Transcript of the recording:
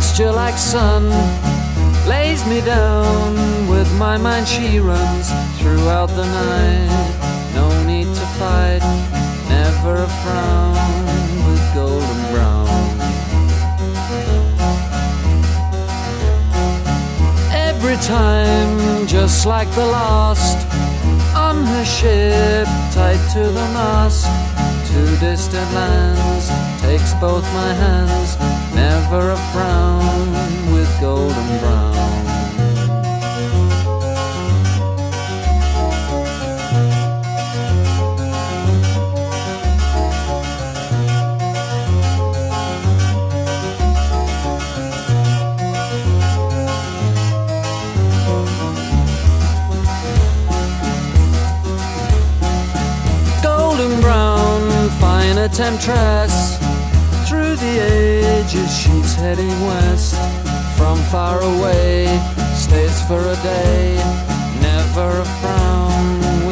texture like sun lays me down. With my mind she runs throughout the night. No need to fight, never a frown, with golden brown. Every time, just like the last, on her ship, tied to the mast, to distant lands, takes both my hands, never a frown, with golden brown. Golden brown, fine a temptress, through the ages she's heading west. From far away, stays for a day, never a frown,